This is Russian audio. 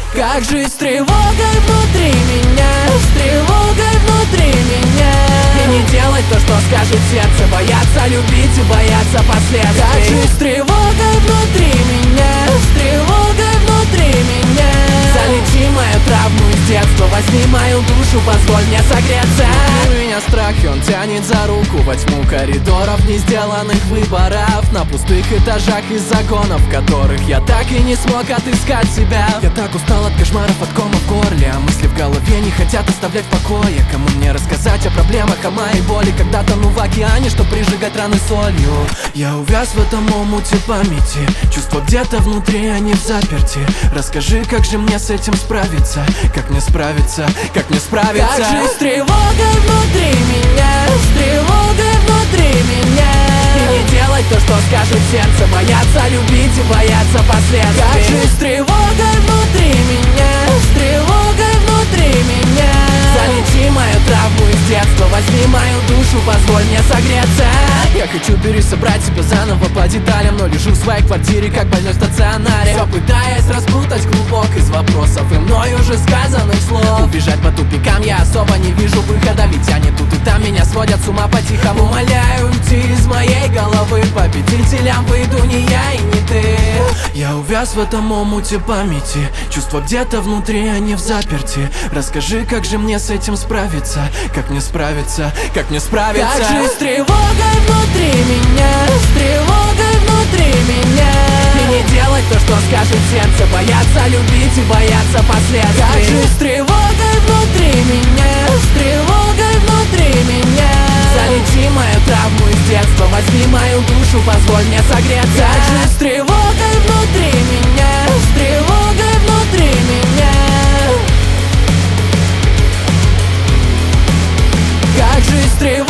Как жить с тревогой внутри меня, с тревогой внутри меня. И не делать то, что скажет сердце, бояться любить и бояться последствий. Как жить с тревогой внутри меня, с тревогой внутри меня. Залечи мою травму из детства, возьми мою душу, позволь мне согреться. У меня страх, и он тянет за руку во тьму коридоров не сделанных выборов, на пустых этажах из загонов, в которых я так и не смог отыскать себя. Я так устал от кошмаров, от кома в горле, а мысли в голове не хотят оставлять в покое. Кому мне рассказать о проблемах, о моей боли, когда тону в океане, что прижигать раны солью. Я увяз в этом омуте памяти, чувства где-то внутри, они в заперти. Расскажи, как же мне с этим справиться, как мне справиться, как мне справиться. Как жить с тревогой внутри меня, с тревогой внутри меня. И не делать то, что скажет сердце, бояться любить и бояться последствий. Как жить с тревогой внутри меня, с тревогой внутри меня. Залечи мою травму из детства, возьми мою душу, позволь мне согреться. Я хочу пересобрать себя заново по деталям, но лежу в своей квартире, как больной в стационаре, все пытаясь распутать клубок из вопросов и мной уже сказанных слов. Убежать по тупикам я особо не вижу выхода, ведь они тут и там меня сводят с ума по-тихому. Умоляю уйти из моей головы, победителям выйду не я и не ты. Я увяз в этом омуте памяти, чувства где-то внутри, они в заперти. Расскажи, как же мне с этим справиться, как мне справиться, как мне справиться. Как жить с тревогой внутри меня, с тревогой внутри меня. И не делать то, что скажет сердце, бояться любить и бояться последствий. Как жить с тревогой внутри меня, с тревогой внутри меня. Залечи мою травму из детства, возьми мою душу, позволь мне согреться. Как жить с тревогой внутри меня, с тревогой внутри меня. Как жить с тревогой